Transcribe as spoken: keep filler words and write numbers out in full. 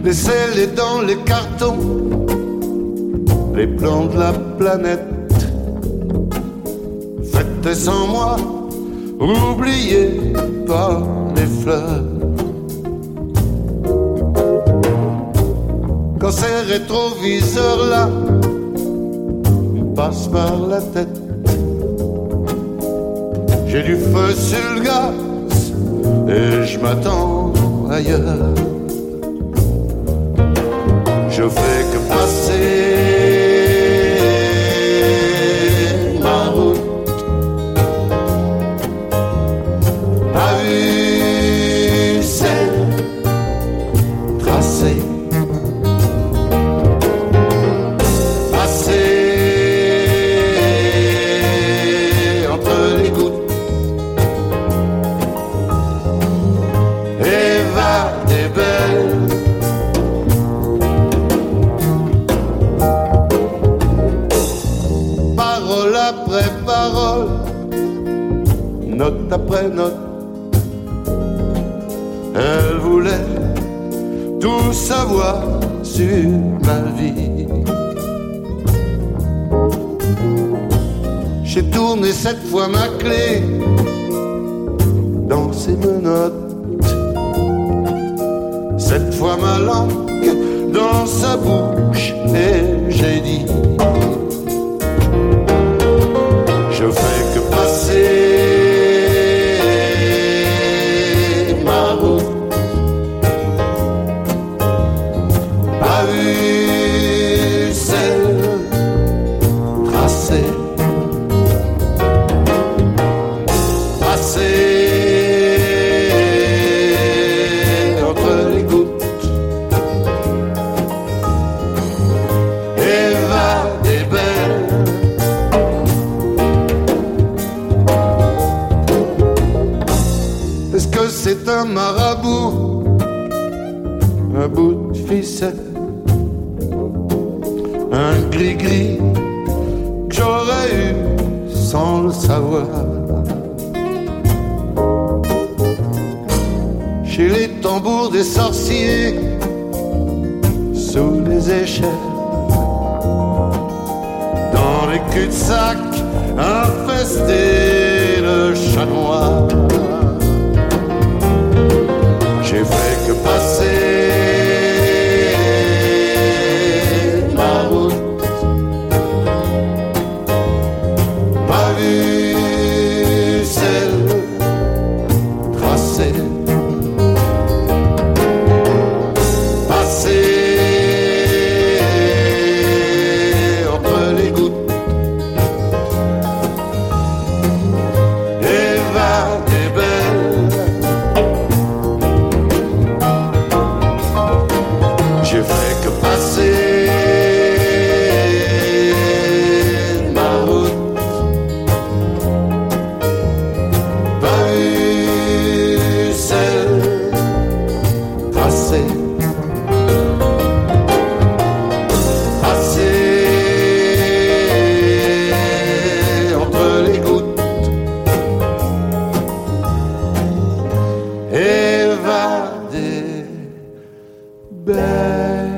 Laissez-les dans les cartons, les plans de la planète. Faites sans moi, oubliez pas les fleurs. Quand ces rétroviseurs-là passent par la tête, j'ai du feu sur le gaz et je m'attends ailleurs. Je fais que passer ma route, ma vue c'est tracée. Note après note, elle voulait tout savoir sur ma vie. J'ai tourné cette fois ma clé dans ses menottes, cette fois ma langue dans sa bouche et j'ai dit: je fais que passer c'est un marabout, un bout de ficelle, un gris-gris que j'aurais eu sans le savoir. Chez les tambours des sorciers, sous les échelles, dans les cul-de-sac, infestés de chat noir. J'ai fait que passer ma route, ma vue celle tracée, passer entre les gouttes, évader belle. J'ai fait que passer ma route, pas eu celle tracée, passer entre les gouttes, évader belle.